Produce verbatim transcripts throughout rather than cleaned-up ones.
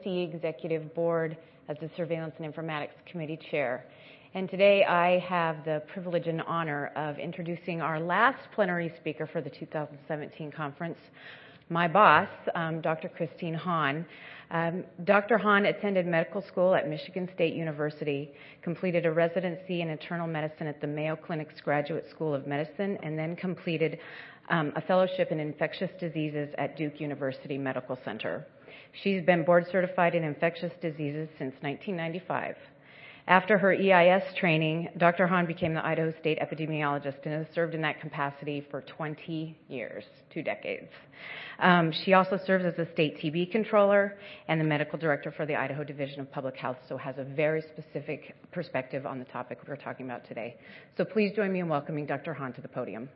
C Executive Board as the Surveillance and Informatics Committee Chair. And today I have the privilege and honor of introducing our last plenary speaker for the two thousand seventeen conference, my boss, um, Doctor Christine Hahn. Um, Doctor Hahn attended medical school at Michigan State University, completed a residency in internal medicine at the Mayo Clinic's Graduate School of Medicine, and then completed um, a fellowship in infectious diseases at Duke University Medical Center. She's been board certified in infectious diseases since nineteen ninety-five. After her E I S training, Doctor Hahn became the Idaho State epidemiologist and has served in that capacity for twenty years, two decades. Um, she also serves as the state T B controller and the medical director for the Idaho Division of Public Health, so has a very specific perspective on the topic we're talking about today. So please join me in welcoming Doctor Hahn to the podium.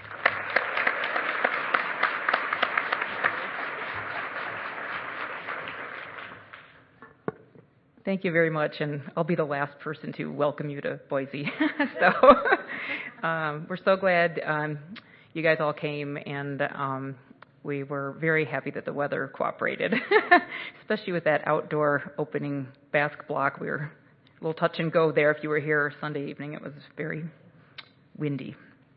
Thank you very much, and I'll be the last person to welcome you to Boise. so um, we're so glad um, you guys all came, and um, we were very happy that the weather cooperated, especially with that outdoor opening basque block. We were a little touch and go there. If you were here Sunday evening, it was very windy.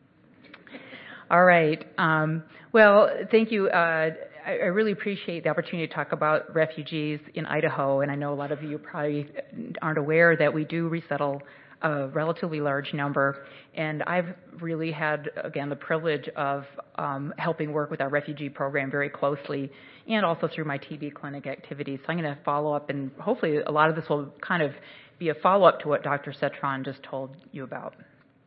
All right. Um, well, thank you. Uh, I really appreciate the opportunity to talk about refugees in Idaho, and I know a lot of you probably aren't aware that we do resettle a relatively large number, and I've really had, again, the privilege of um, helping work with our refugee program very closely, and also through my T B clinic activities. So I'm going to follow up, and hopefully a lot of this will kind of be a follow-up to what Doctor Cetron just told you about.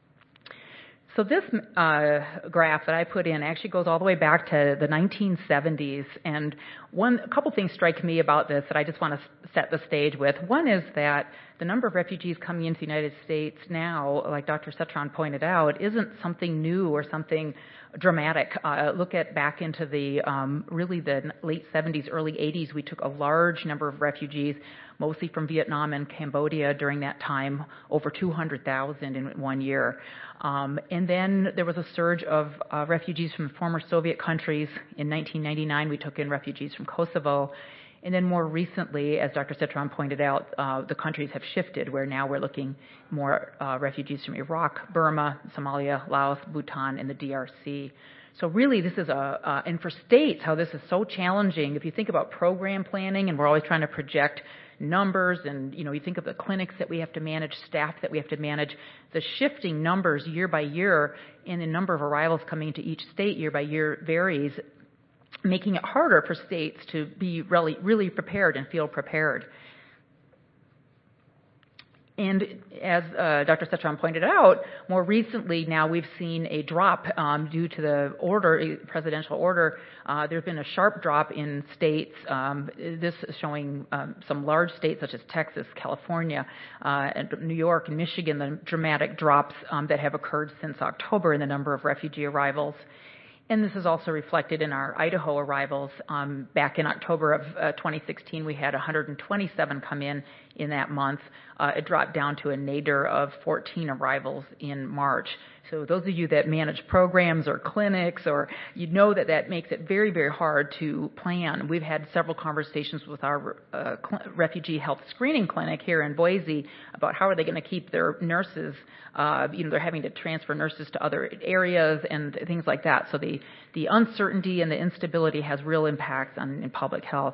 So this uh, graph that I put in actually goes all the way back to the nineteen seventies, and one a couple things strike me about this that I just want to set the stage with. One is that the number of refugees coming into the United States now, like Doctor Cetron pointed out, isn't something new or something dramatic. Uh, look at back into the um, really the late seventies, early eighties. We took a large number of refugees, mostly from Vietnam and Cambodia during that time, over two hundred thousand in one year. Um, and then there was a surge of uh, refugees from former Soviet countries. In nineteen ninety-nine, we took in refugees from Kosovo. And then more recently, as Doctor Cetron pointed out, uh, the countries have shifted, where now we're looking more uh, refugees from Iraq, Burma, Somalia, Laos, Bhutan, and the D R C. So really, this is a, uh, and for states, how this is so challenging. If you think about program planning, and we're always trying to project numbers, and you know, you think of the clinics that we have to manage, staff that we have to manage, the shifting numbers year by year, and the number of arrivals coming into each state year by year varies, making it harder for states to be really, really prepared and feel prepared. And as uh, Doctor Cetron pointed out, more recently now we've seen a drop um, due to the order, presidential order. Uh, there's been a sharp drop in states. Um, this is showing um, some large states such as Texas, California, uh, and New York and Michigan, the dramatic drops um, that have occurred since October in the number of refugee arrivals. And this is also reflected in our Idaho arrivals. Um, back in October of uh, twenty sixteen, we had one hundred twenty-seven come in in that month. Uh, it dropped down to a nadir of fourteen arrivals in March. So those of you that manage programs or clinics, or you know that that makes it very, very hard to plan. We've had several conversations with our uh, cl- refugee health screening clinic here in Boise about how are they going to keep their nurses. Uh, you know, they're having to transfer nurses to other areas and things like that. So the, the uncertainty and the instability has real impacts on in public health.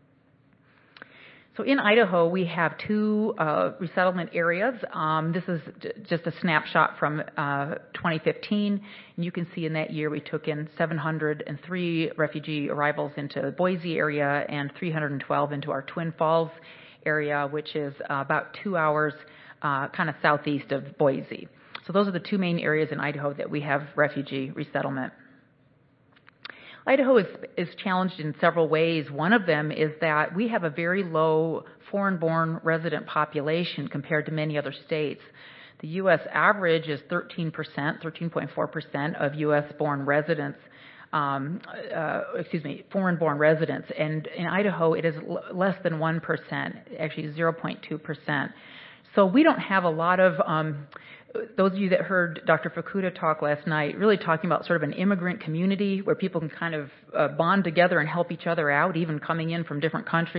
So in Idaho, we have two uh, resettlement areas. Um, this is j- just a snapshot from uh, twenty fifteen. And you can see in that year we took in seven hundred three refugee arrivals into the Boise area and three hundred twelve into our Twin Falls area, which is uh, about two hours uh, kind of southeast of Boise. So those are the two main areas in Idaho that we have refugee resettlement. Idaho is, is challenged in several ways. One of them is that we have a very low foreign-born resident population compared to many other states. The U S average is thirteen percent, thirteen point four percent of U S-born residents, um, uh, excuse me, foreign-born residents. And in Idaho, it is l- less than one percent, actually zero point two percent. So we don't have a lot of... Um, Those of you that heard Doctor Fukuda talk last night, really talking about sort of an immigrant community where people can kind of uh, bond together and help each other out, even coming in from different countries.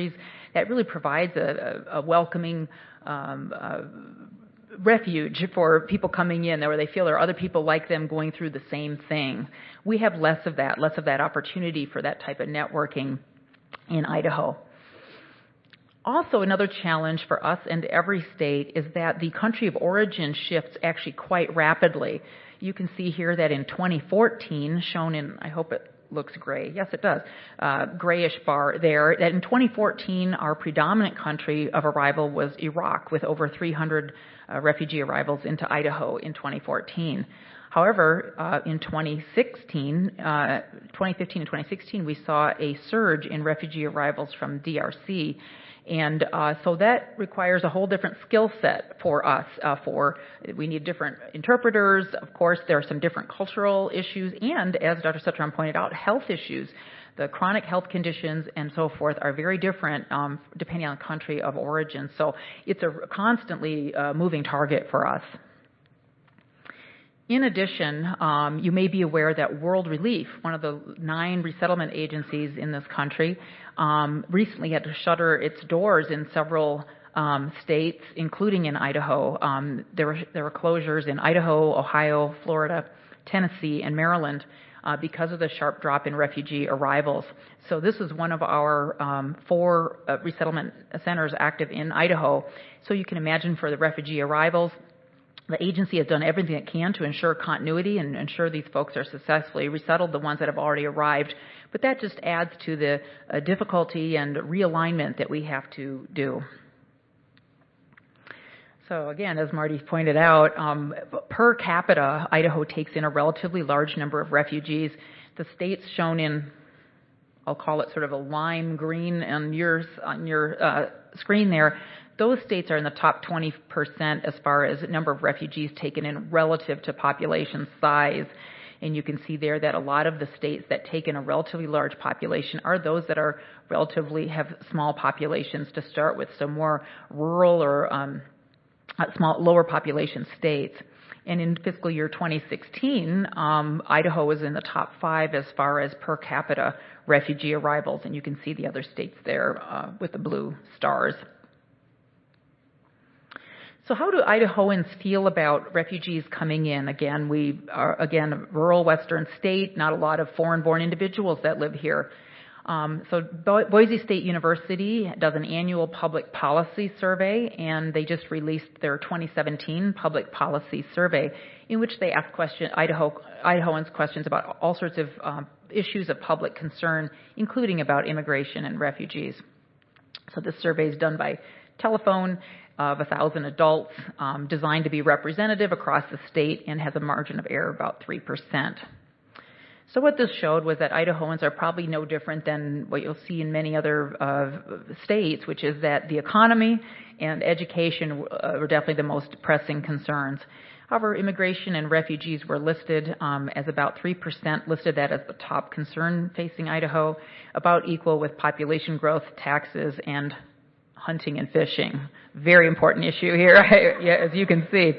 that really provides a, a, a welcoming um, uh, refuge for people coming in where they feel there are other people like them going through the same thing. We have less of that, less of that opportunity for that type of networking in Idaho. Also, another challenge for us and every state is that the country of origin shifts actually quite rapidly. You can see here that in twenty fourteen, shown in, I hope it looks gray. Yes, it does. Uh, grayish bar there. That in twenty fourteen, our predominant country of arrival was Iraq, with over three hundred uh, refugee arrivals into Idaho in twenty fourteen. However, uh, in twenty sixteen, uh, twenty fifteen and twenty sixteen, we saw a surge in refugee arrivals from D R C. And uh, so that requires a whole different skill set for us. Uh, for we need different interpreters. Of course, there are some different cultural issues, and as Doctor Sutram pointed out, health issues. The chronic health conditions and so forth are very different um, depending on the country of origin. So it's a constantly uh, moving target for us. In addition, um, you may be aware that World Relief, one of the nine resettlement agencies in this country, um, recently had to shutter its doors in several um, states, including in Idaho. Um, there were there were closures in Idaho, Ohio, Florida, Tennessee, and Maryland uh, because of the sharp drop in refugee arrivals. So this is one of our um, four uh, resettlement centers active in Idaho. So you can imagine for the refugee arrivals, the agency has done everything it can to ensure continuity and ensure these folks are successfully resettled, the ones that have already arrived. But that just adds to the uh, difficulty and realignment that we have to do. So again, as Marty pointed out, um, per capita, Idaho takes in a relatively large number of refugees. The states shown in, I'll call it sort of a lime green on your, on your uh, screen there, those states are in the top twenty percent as far as number of refugees taken in relative to population size. And you can see there that a lot of the states that take in a relatively large population are those that are relatively have small populations to start with, so more rural or um, small, lower population states. And in fiscal year twenty sixteen, um, Idaho was in the top five as far as per capita refugee arrivals, and you can see the other states there uh, with the blue stars. So how do Idahoans feel about refugees coming in? Again, we are, again, a rural western state, not a lot of foreign-born individuals that live here. Um, so Bo- Boise State University does an annual public policy survey, and they just released their twenty seventeen public policy survey, in which they ask question, Idaho, Idahoans questions about all sorts of um, issues of public concern, including about immigration and refugees. So this survey is done by telephone of one thousand adults, um, designed to be representative across the state, and has a margin of error of about three percent. So what this showed was that Idahoans are probably no different than what you'll see in many other uh, states, which is that the economy and education uh, were definitely the most pressing concerns. However, immigration and refugees were listed um, as about three percent, listed that as the top concern facing Idaho, about equal with population growth, taxes, and hunting and fishing. Very important issue here, as you can see.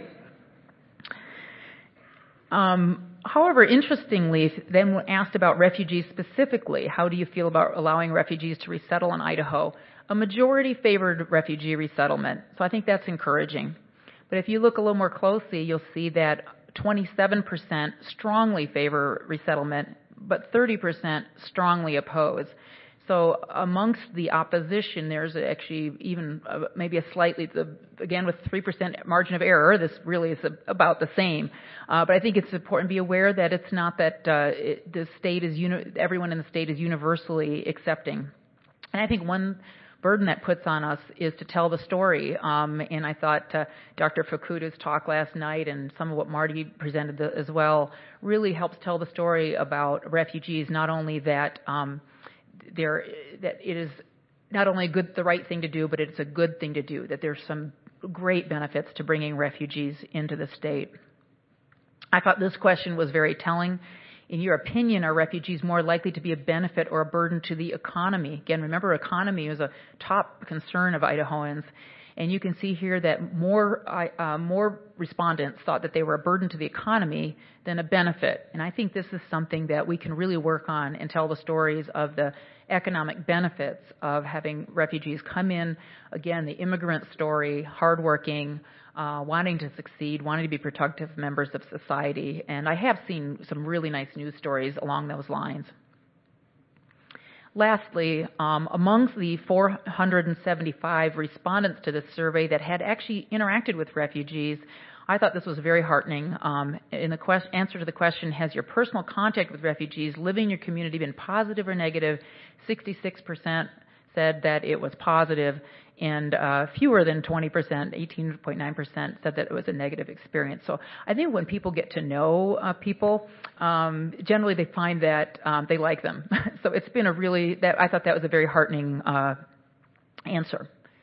Um, however, interestingly, then when asked about refugees specifically, how do you feel about allowing refugees to resettle in Idaho? A majority favored refugee resettlement, so I think that's encouraging. But if you look a little more closely, you'll see that twenty-seven percent strongly favor resettlement, but thirty percent strongly oppose. So amongst the opposition, there's actually even uh, maybe a slightly, the, again, with three percent margin of error, this really is a, about the same. Uh, but I think it's important to be aware that it's not that uh, it, the state is, uni- everyone in the state is universally accepting. And I think one burden that puts on us is to tell the story. Um, and I thought uh, Doctor Fukuda's talk last night and some of what Marty presented the, as well really helps tell the story about refugees, not only that um, There, that it is not only good, the right thing to do, but it's a good thing to do, that there's some great benefits to bringing refugees into the state. I thought this question was very telling. In your opinion, are refugees more likely to be a benefit or a burden to the economy? Again, remember, economy is a top concern of Idahoans. And you can see here that more uh, more respondents thought that they were a burden to the economy than a benefit. And I think this is something that we can really work on and tell the stories of the economic benefits of having refugees come in, again, the immigrant story, hardworking, uh, wanting to succeed, wanting to be productive members of society. And I have seen some really nice news stories along those lines. Lastly, um, amongst the four hundred seventy-five respondents to this survey that had actually interacted with refugees, I thought this was very heartening. Um, in the quest- answer to the question, has your personal contact with refugees living in your community been positive or negative? sixty-six percent said that it was positive, and uh, fewer than twenty percent, eighteen point nine percent, said that it was a negative experience. So I think when people get to know uh, people, um, generally they find that um, they like them. So it's been a really, that I thought that was a very heartening uh, answer.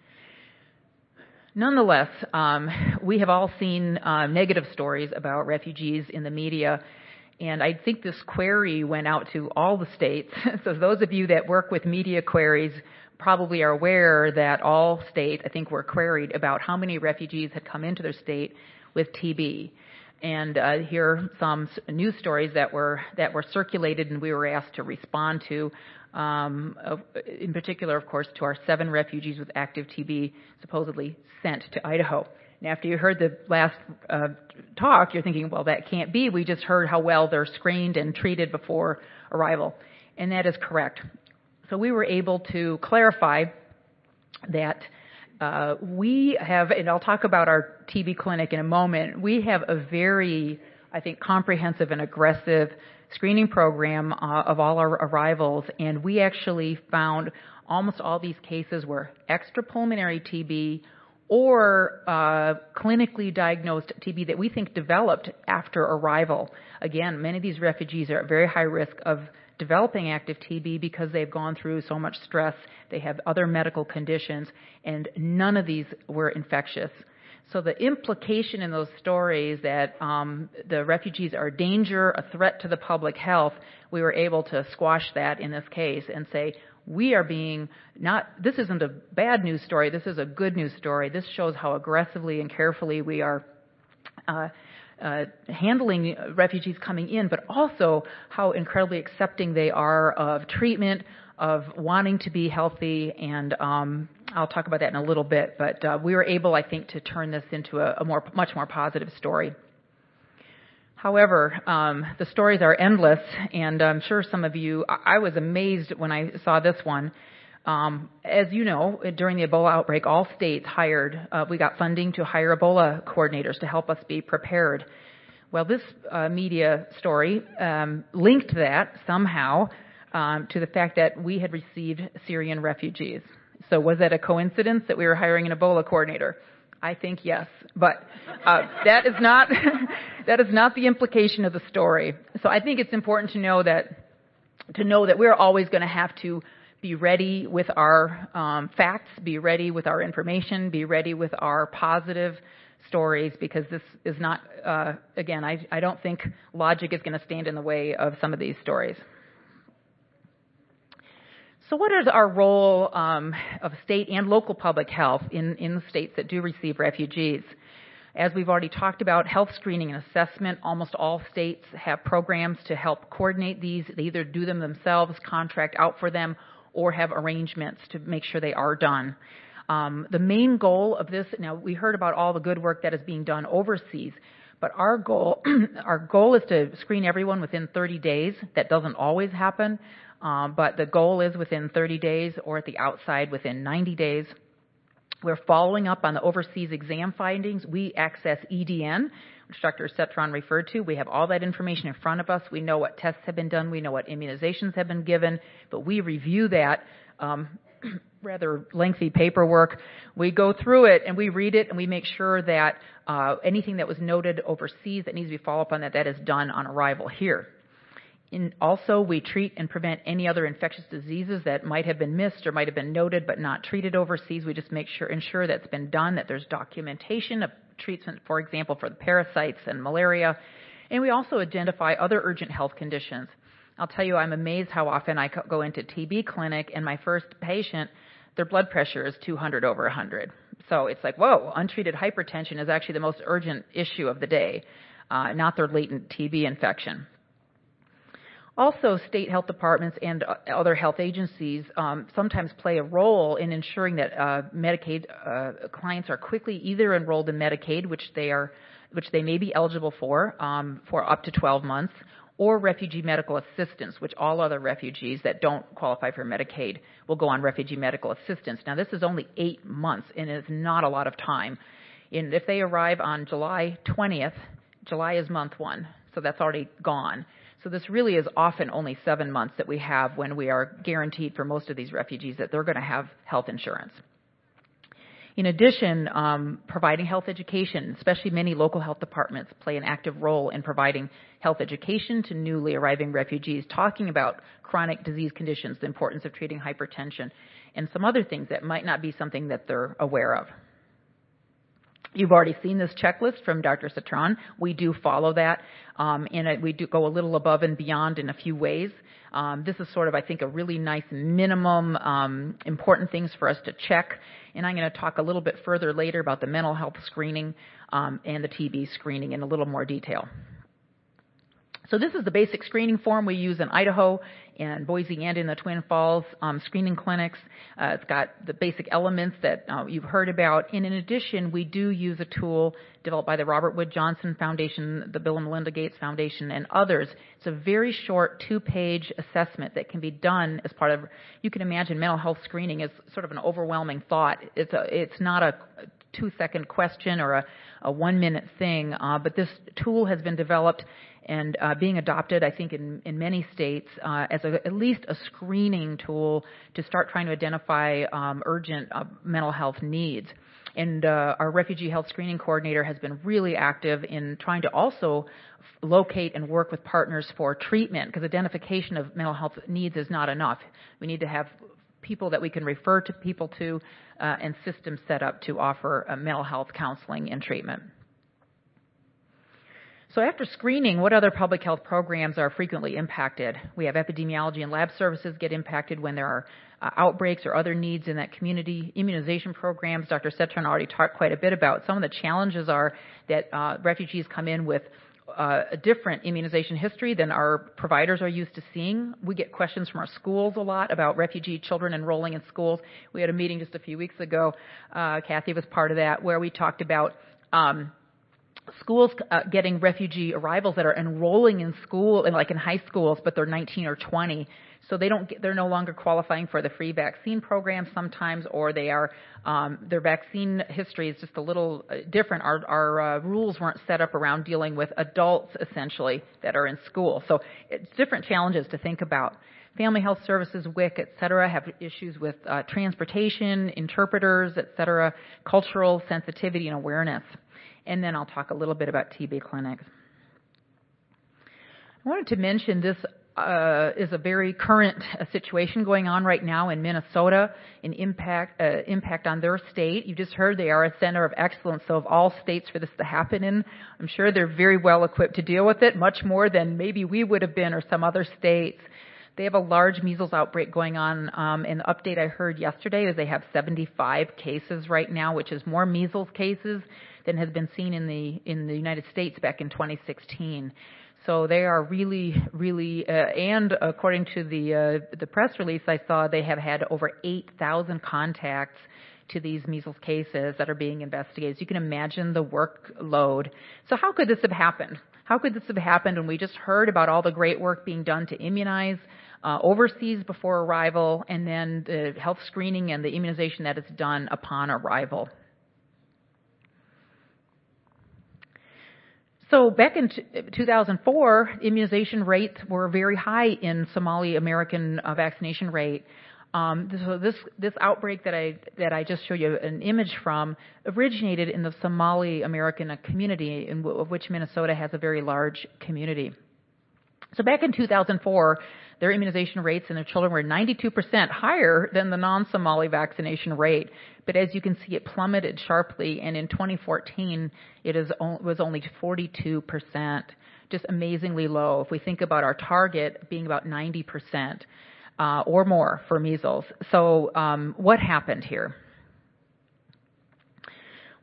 Nonetheless, um, we have all seen uh, negative stories about refugees in the media, and I think this query went out to all the states. So those of you that work with media queries probably are aware that all states, I think, were queried about how many refugees had come into their state with T B. And uh, here are some news stories that were that were circulated and we were asked to respond to. Um, in particular, of course, to our seven refugees with active T B supposedly sent to Idaho. And after you heard the last uh, talk, you're thinking, well, that can't be. We just heard how well they're screened and treated before arrival. And that is correct. So we were able to clarify that uh, we have, and I'll talk about our T B clinic in a moment, we have a very, I think, comprehensive and aggressive screening program uh, of all our arrivals, and we actually found almost all these cases were extrapulmonary T B or uh, clinically diagnosed T B that we think developed after arrival. Again, many of these refugees are at very high risk of developing active T B because they've gone through so much stress, they have other medical conditions, and none of these were infectious. So the implication in those stories that um, the refugees are a danger, a threat to the public health, we were able to squash that in this case and say, we are being not, this isn't a bad news story, this is a good news story. This shows how aggressively and carefully we are uh, uh, handling refugees coming in, but also how incredibly accepting they are of treatment, of wanting to be healthy, and um, I'll talk about that in a little bit, but uh, we were able, I think, to turn this into a, a more, much more positive story. However, um, the stories are endless, and I'm sure some of you, I, I was amazed when I saw this one. Um, as you know, during the Ebola outbreak, all states hired, uh, we got funding to hire Ebola coordinators to help us be prepared. Well, this uh, media story um, linked that somehow um, to the fact that we had received Syrian refugees. So was that a coincidence that we were hiring an Ebola coordinator? I think yes, but uh, that is not that is not the implication of the story. So I think it's important to know that to know that we're always going to have to be ready with our um, facts, be ready with our information, be ready with our positive stories, because this is not, uh, again, I, I don't think logic is going to stand in the way of some of these stories. So what is our role um, of state and local public health in, in the states that do receive refugees? As we've already talked about, health screening and assessment, almost all states have programs to help coordinate these. They either do them themselves, contract out for them, or have arrangements to make sure they are done. Um, the main goal of this, now we heard about all the good work that is being done overseas, but our goal, our goal is to screen everyone within thirty days. That doesn't always happen, um, but the goal is within thirty days, or at the outside within ninety days. We're following up on the overseas exam findings. We access E D N, which Doctor Cetron referred to. We have all that information in front of us. We know what tests have been done. We know what immunizations have been given, but we review that um, rather lengthy paperwork. We go through it and we read it and we make sure that uh, anything that was noted overseas that needs to be followed up on, that that is done on arrival here. In also, we treat and prevent any other infectious diseases that might have been missed or might have been noted but not treated overseas. We just make sure, ensure that's been done, that there's documentation of treatment, for example, for the parasites and malaria. And we also identify other urgent health conditions. I'll tell you, I'm amazed how often I go into T B clinic and my first patient, their blood pressure is two hundred over one hundred. So it's like, whoa, untreated hypertension is actually the most urgent issue of the day, uh, not their latent T B infection. Also, state health departments and other health agencies um, sometimes play a role in ensuring that uh, Medicaid uh, clients are quickly either enrolled in Medicaid, which they are, which they may be eligible for um, for up to twelve months, or refugee medical assistance, which all other refugees that don't qualify for Medicaid will go on refugee medical assistance. Now, this is only eight months, and it's not a lot of time. And if they arrive on July twentieth, July is month one, so that's already gone. So this really is often only seven months that we have when we are guaranteed for most of these refugees that they're going to have health insurance. In addition, um, providing health education, especially many local health departments play an active role in providing health education to newly arriving refugees, talking about chronic disease conditions, the importance of treating hypertension, and some other things that might not be something that they're aware of. You've already seen this checklist from Doctor Citron. We do follow that, um, and we do go a little above and beyond in a few ways. Um, this is sort of, I think, a really nice minimum um, important things for us to check. And I'm going to talk a little bit further later about the mental health screening um, and the T B screening in a little more detail. So this is the basic screening form we use in Idaho and Boise and in the Twin Falls um, screening clinics. Uh, it's got the basic elements that uh, you've heard about. And in addition, we do use a tool developed by the Robert Wood Johnson Foundation, the Bill and Melinda Gates Foundation, and others. It's a very short two-page assessment that can be done as part of, you can imagine mental health screening is sort of an overwhelming thought. It's, a, it's not a two-second question or a, a one-minute thing, uh, but this tool has been developed and uh, being adopted, I think, in, in many states uh, as a, at least a screening tool to start trying to identify um, urgent uh, mental health needs. And uh, our refugee health screening coordinator has been really active in trying to also f- locate and work with partners for treatment, because identification of mental health needs is not enough. We need to have people that we can refer to people to uh, and systems set up to offer uh, mental health counseling and treatment. So after screening, what other public health programs are frequently impacted? We have epidemiology and lab services get impacted when there are uh, outbreaks or other needs in that community. Immunization programs, Doctor Citron already talked quite a bit about. Some of the challenges are that uh, refugees come in with uh, a different immunization history than our providers are used to seeing. We get questions from our schools a lot about refugee children enrolling in schools. We had a meeting just a few weeks ago, uh, Kathy was part of that, where we talked about um, schools uh, getting refugee arrivals that are enrolling in school, and like in high schools, but they're nineteen or twenty, so they don't get, they're no longer qualifying for the free vaccine program sometimes, or they are um, their vaccine history is just a little uh, different. Our, our uh, rules weren't set up around dealing with adults essentially that are in school, so it's different challenges to think about. Family Health Services, W I C, et cetera, have issues with uh, transportation, interpreters, et cetera, cultural sensitivity and awareness. And then I'll talk a little bit about T B clinics. I wanted to mention this uh, is a very current uh, situation going on right now in Minnesota, an impact uh, impact on their state. You just heard they are a center of excellence, so of all states for this to happen in, I'm sure they're very well equipped to deal with it, much more than maybe we would have been or some other states. They have a large measles outbreak going on. Um, and the update I heard yesterday is they have seventy-five cases right now, which is more measles cases than has been seen in the in the United States back in twenty sixteen. So they are really, really, uh, and according to the uh, the press release I saw, they have had over eight thousand contacts to these measles cases that are being investigated. So you can imagine the workload. So how could this have happened? How could this have happened when we just heard about all the great work being done to immunize uh, overseas before arrival, and then the health screening and the immunization that is done upon arrival? So back in two thousand four, immunization rates were very high in Somali American uh, vaccination rate. Um, so this this outbreak that I that I just showed you an image from originated in the Somali American community, in w- of which Minnesota has a very large community. So back in two thousand four, their immunization rates in their children were ninety-two percent higher than the non-Somali vaccination rate. But as you can see, it plummeted sharply, and in twenty fourteen, it is o- was only forty-two percent, just amazingly low. If we think about our target being about ninety percent uh, or more for measles. So um, what happened here?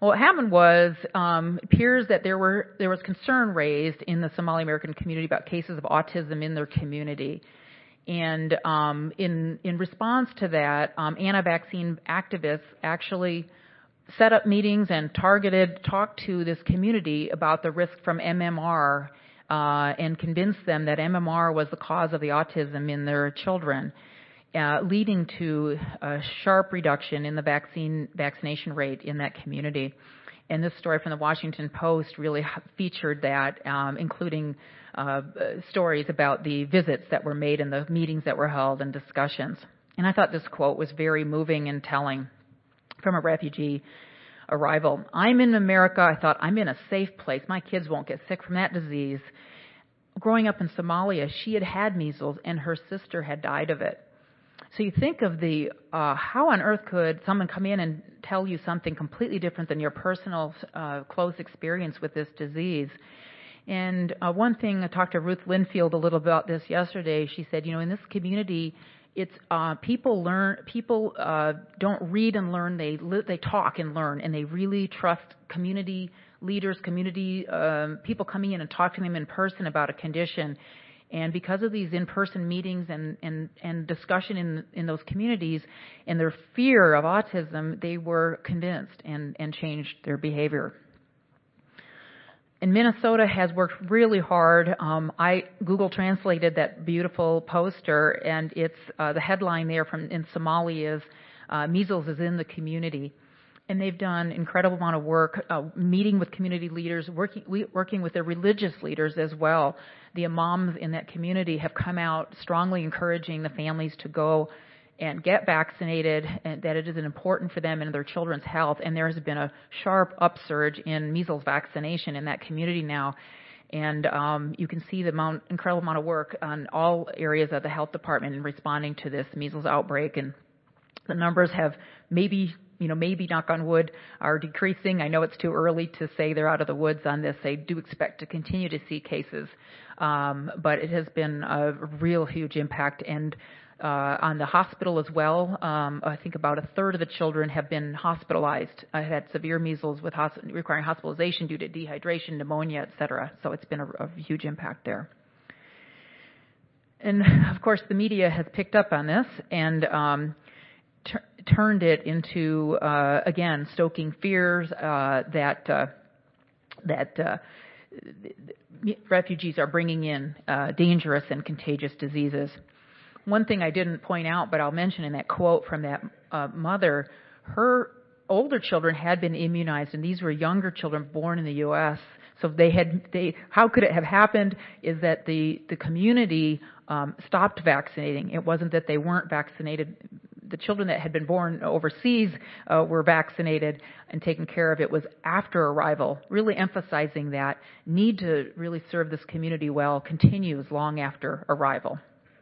Well, what happened was, um, it appears that there were there was concern raised in the Somali American community about cases of autism in their community, and um, in in response to that, um, anti-vaccine activists actually set up meetings and targeted talked to this community about the risk from M M R uh, and convinced them that M M R was the cause of the autism in their children. Uh, leading to a sharp reduction in the vaccine vaccination rate in that community. And this story from the Washington Post really featured that, um, including uh, stories about the visits that were made and the meetings that were held and discussions. And I thought this quote was very moving and telling from a refugee arrival. I'm in America. I thought, I'm in a safe place. My kids won't get sick from that disease. Growing up in Somalia, she had had measles and her sister had died of it. So you think of the, uh, how on earth could someone come in and tell you something completely different than your personal uh, close experience with this disease? And uh, one thing, I talked to Ruth Linfield a little about this yesterday. She said, you know, in this community, it's uh, people learn, people uh, don't read and learn, they li- they talk and learn, and they really trust community leaders, community um, people coming in and talking to them in person about a condition. And because of these in-person meetings and, and, and discussion in in those communities and their fear of autism, they were convinced and, and changed their behavior. And Minnesota has worked really hard. Um, I Google translated that beautiful poster, and it's uh, the headline there from in Somali is uh, "Measles is in the community." And they've done an incredible amount of work, uh, meeting with community leaders, working we, working with their religious leaders as well. The imams in that community have come out strongly encouraging the families to go and get vaccinated, and that it is important for them and their children's health. And there has been a sharp upsurge in measles vaccination in that community now. And um, you can see the amount, incredible amount of work on all areas of the health department in responding to this measles outbreak. And the numbers have maybe you know, maybe, knock on wood, are decreasing. I know it's too early to say they're out of the woods on this. They do expect to continue to see cases, um, but it has been a real huge impact. And uh, on the hospital as well, um, I think about a third of the children have been hospitalized. I had severe measles with hosp- requiring hospitalization due to dehydration, pneumonia, et cetera. So it's been a, a huge impact there. And, of course, the media has picked up on this and um, T- turned it into uh, again stoking fears uh, that uh, that uh, refugees are bringing in uh, dangerous and contagious diseases. One thing I didn't point out, but I'll mention in that quote from that uh, mother, her older children had been immunized, and these were younger children born in the U S So they had they. How could it have happened? Is that the the community um, stopped vaccinating? It wasn't that they weren't vaccinated. The children that had been born overseas uh, were vaccinated and taken care of. It was after arrival, really emphasizing that need to really serve this community well continues long after arrival.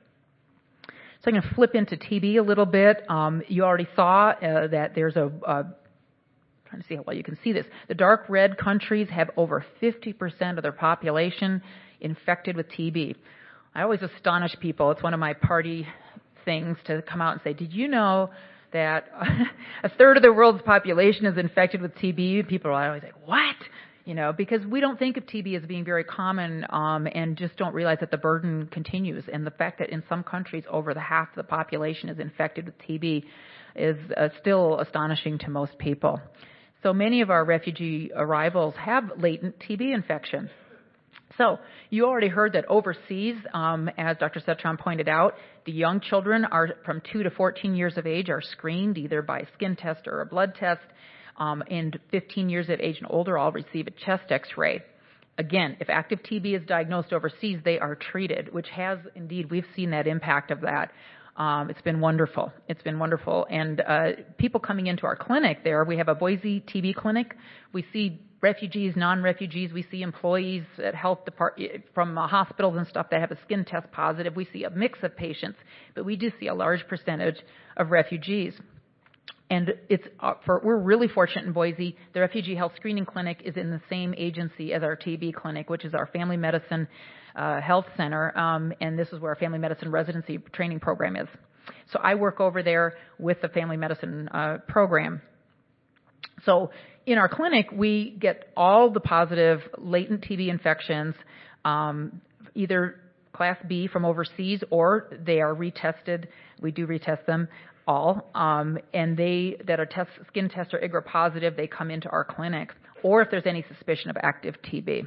So I'm going to flip into T B a little bit. Um, you already saw uh, that there's a, a trying to see how well you can see this. The dark red countries have over fifty percent of their population infected with T B. I always astonish people. It's one of my party things to come out and say, did you know that a third of the world's population is infected with T B? People are always like, what? You know, because we don't think of T B as being very common um, and just don't realize that the burden continues. And the fact that in some countries over the half of the population is infected with T B is uh, still astonishing to most people. So many of our refugee arrivals have latent T B infection. So you already heard that overseas, um, as Doctor Cetron pointed out, the young children are from two to fourteen years of age are screened either by a skin test or a blood test, um, and fifteen years of age and older all receive a chest X-ray. Again, if active T B is diagnosed overseas, they are treated, which has indeed, we've seen that impact of that. Um, it's been wonderful. It's been wonderful. And uh, people coming into our clinic there, we have a Boise T B clinic. We see refugees, non-refugees. We see employees at health department from uh, hospitals and stuff that have a skin test positive. We see a mix of patients, but we do see a large percentage of refugees. And it's uh, for, we're really fortunate in Boise. The Refugee Health Screening Clinic is in the same agency as our T B clinic, which is our Family Medicine uh, Health Center, um, and this is where our Family Medicine Residency Training Program is. So I work over there with the Family Medicine uh, program. So in our clinic, we get all the positive latent T B infections, um, either Class B from overseas, or they are retested. We do retest them all, um, and they that are test, skin test or I G R A positive, they come into our clinic, or if there's any suspicion of active T B.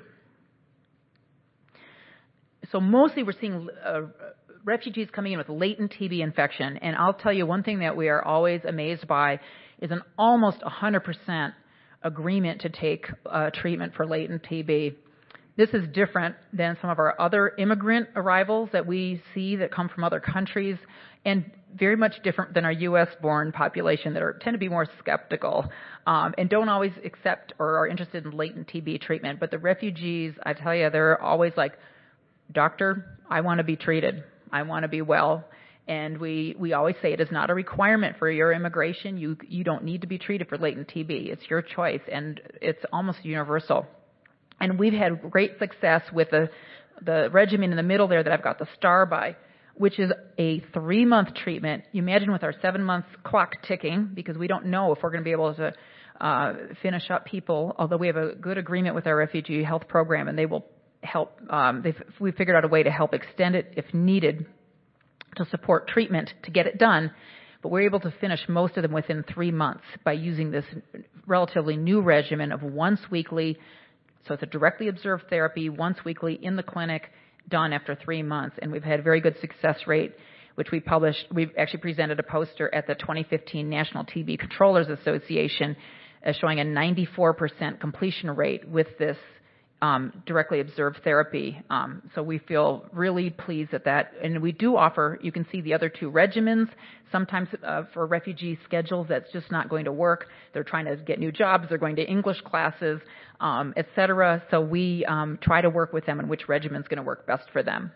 So mostly we're seeing uh, refugees coming in with latent T B infection, and I'll tell you one thing that we are always amazed by is an almost one hundred percent agreement to take uh, treatment for latent T B. This is different than some of our other immigrant arrivals that we see that come from other countries, and very much different than our U S-born population that are tend to be more skeptical um, and don't always accept or are interested in latent T B treatment. But the refugees, I tell you, they're always like, "Doctor, I want to be treated. I want to be well." And we, we always say it is not a requirement for your immigration. You you don't need to be treated for latent T B. It's your choice, and it's almost universal. And we've had great success with the, the regimen in the middle there that I've got the star by, which is a three-month treatment. You imagine with our seven-month clock ticking, because we don't know if we're going to be able to uh, finish up people, although we have a good agreement with our refugee health program, and they will help. Um, they've, we've figured out a way to help extend it if needed to support treatment to get it done. But we're able to finish most of them within three months by using this relatively new regimen of once weekly. So it's a directly observed therapy, once weekly in the clinic, done after three months. And we've had a very good success rate, which we published. We've actually presented a poster at the twenty fifteen National T B Controllers Association uh, showing a ninety-four percent completion rate with this um, directly observed therapy. Um, so we feel really pleased at that. And we do offer, you can see the other two regimens. Sometimes uh, for refugee schedules, that's just not going to work. They're trying to get new jobs. They're going to English classes, um, et cetera. So we um, try to work with them on which regimen is going to work best for them.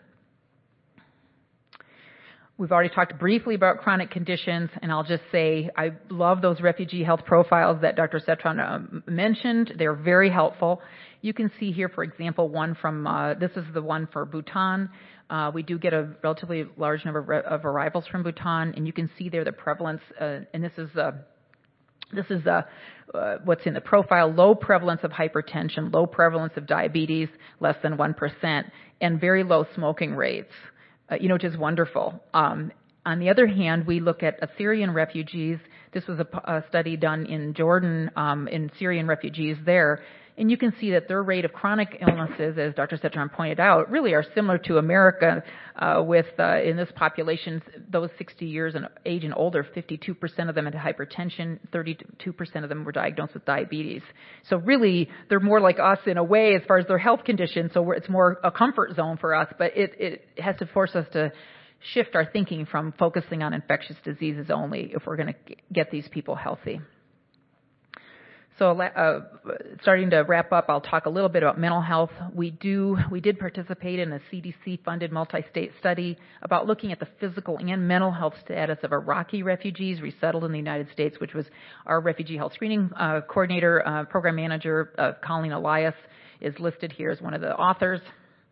We've already talked briefly about chronic conditions, and I'll just say I love those refugee health profiles that Doctor Cetron uh, mentioned. They're very helpful. You can see here, for example, one from, uh, this is the one for Bhutan. Uh, we do get a relatively large number of, re- of arrivals from Bhutan, and you can see there the prevalence, uh, and this is uh, this is uh, uh, what's in the profile: low prevalence of hypertension, low prevalence of diabetes, less than one percent, and very low smoking rates. Uh, you know, which is wonderful. Um, on the other hand, we look at Assyrian refugees. This was a, a study done in Jordan um, in Syrian refugees there. And you can see that their rate of chronic illnesses, as Doctor Cetron pointed out, really are similar to America uh, with, uh, in this population, those sixty years in age and older, fifty-two percent of them had hypertension, thirty-two percent of them were diagnosed with diabetes. So really, they're more like us in a way as far as their health condition, so we're, it's more a comfort zone for us, but it, it has to force us to shift our thinking from focusing on infectious diseases only if we're going to get these people healthy. So, uh, starting to wrap up, I'll talk a little bit about mental health. We do, we did participate in a C D C-funded multi-state study about looking at the physical and mental health status of Iraqi refugees resettled in the United States, which was our refugee health screening uh, coordinator, uh, program manager, uh, Colleen Elias, is listed here as one of the authors.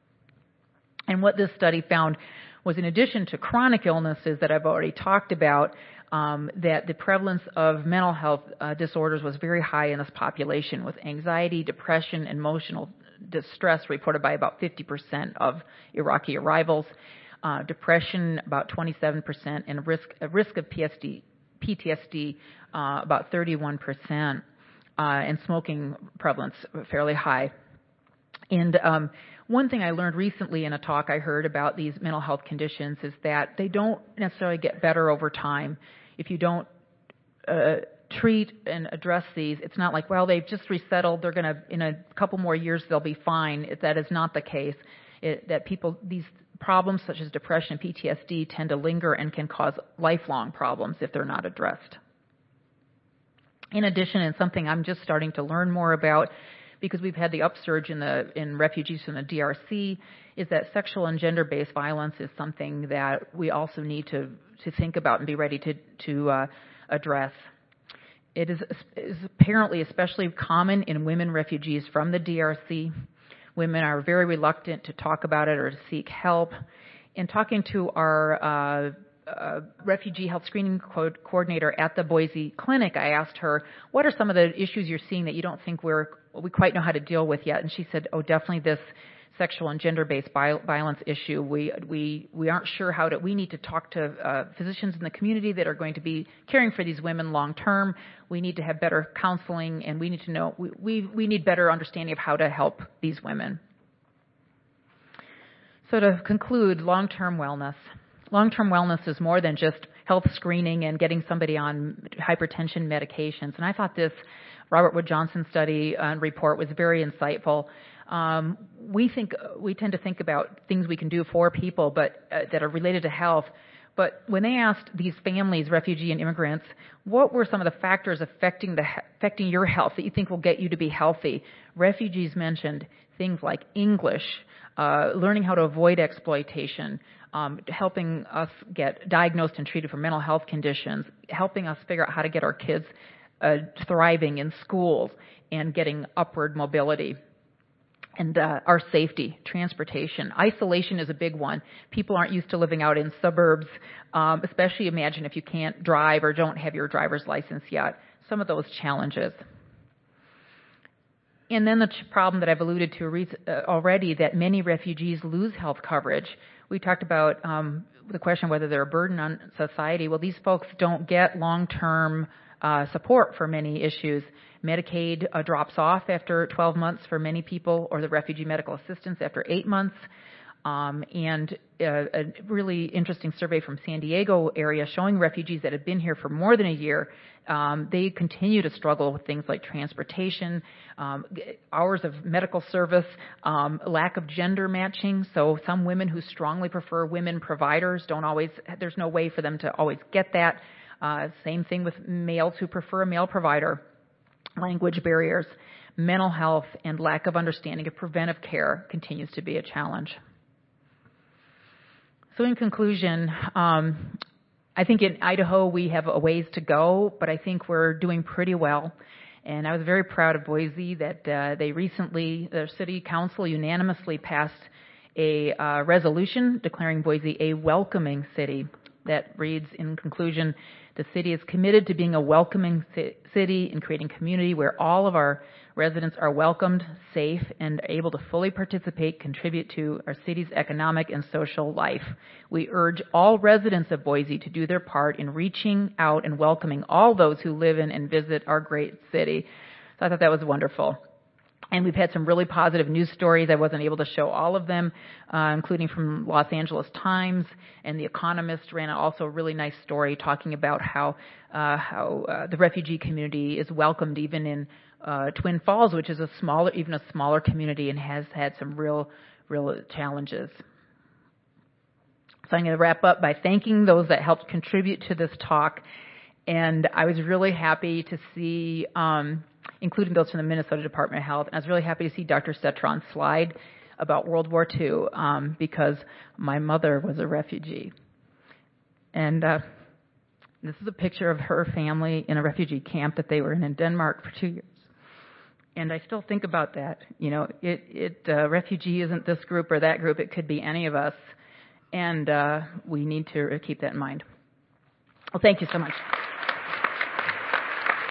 And what this study found was, in addition to chronic illnesses that I've already talked about, Um, that the prevalence of mental health uh, disorders was very high in this population, with anxiety, depression, emotional distress reported by about fifty percent of Iraqi arrivals, uh, depression about twenty-seven percent, and risk, a risk of P T S D uh, about thirty-one percent, uh, and smoking prevalence fairly high. And um, one thing I learned recently in a talk I heard about these mental health conditions is that they don't necessarily get better over time. If you don't uh, treat and address these, it's not like, well, they've just resettled, they're going to, in a couple more years, they'll be fine. It, that is not the case. It, that people, these problems such as depression and P T S D tend to linger and can cause lifelong problems if they're not addressed. In addition, and something I'm just starting to learn more about, because we've had the upsurge in the in refugees from the D R C, is that sexual and gender-based violence is something that we also need to, to think about and be ready to, to uh, address. It is, is apparently especially common in women refugees from the D R C. Women are very reluctant to talk about it or to seek help. In talking to our uh, uh, refugee health screening co- coordinator at the Boise Clinic, I asked her, what are some of the issues you're seeing that you don't think we're, we quite know how to deal with yet? And she said, oh, definitely this sexual and gender-based violence issue. We we we aren't sure how to. We need to talk to uh, physicians in the community that are going to be caring for these women long term. We need to have better counseling, and we need to know we we, we need better understanding of how to help these women. So to conclude, long-term wellness. Long-term wellness is more than just health screening and getting somebody on hypertension medications. And I thought this Robert Wood Johnson study and report was very insightful. Um, we think we tend to think about things we can do for people, but uh, that are related to health. But when they asked these families, refugee and immigrants, what were some of the factors affecting the affecting your health that you think will get you to be healthy? Refugees mentioned things like English, uh, learning how to avoid exploitation, um, helping us get diagnosed and treated for mental health conditions, helping us figure out how to get our kids uh, thriving in schools and getting upward mobility. And uh, our safety, transportation. Isolation is a big one. People aren't used to living out in suburbs, um, especially imagine if you can't drive or don't have your driver's license yet. Some of those challenges. And then the ch- problem that I've alluded to re- uh, already, that many refugees lose health coverage. We talked about um, the question whether they're a burden on society. Well, these folks don't get long-term uh, support for many issues. Medicaid uh, drops off after twelve months for many people, or the refugee medical assistance after eight months. Um, and uh, a really interesting survey from San Diego area showing refugees that have been here for more than a year, um, they continue to struggle with things like transportation, um, hours of medical service, um, lack of gender matching. So some women who strongly prefer women providers don't always, there's no way for them to always get that. Uh, same thing with males who prefer a male provider. Language barriers, mental health, and lack of understanding of preventive care continues to be a challenge. So in conclusion, um, I think in Idaho we have a ways to go, but I think we're doing pretty well. And I was very proud of Boise that uh, they recently, their city council unanimously passed a uh, resolution declaring Boise a welcoming city that reads in conclusion, the city is committed to being a welcoming city and creating community where all of our residents are welcomed, safe, and able to fully participate, contribute to our city's economic and social life. We urge all residents of Boise to do their part in reaching out and welcoming all those who live in and visit our great city. So I thought that was wonderful. And we've had some really positive news stories. I wasn't able to show all of them, uh, including from Los Angeles Times, and The Economist ran also a really nice story talking about how uh, how uh, the refugee community is welcomed even in uh, Twin Falls, which is a smaller, even a smaller community, and has had some real, real challenges. So I'm going to wrap up by thanking those that helped contribute to this talk, and I was really happy to see. Um, including those from the Minnesota Department of Health. And I was really happy to see Doctor Cetron's slide about World War Two um, because my mother was a refugee. And uh, this is a picture of her family in a refugee camp that they were in in Denmark for two years. And I still think about that. You know, it, it uh, refugee isn't this group or that group. It could be any of us. And uh, we need to keep that in mind. Well, thank you so much.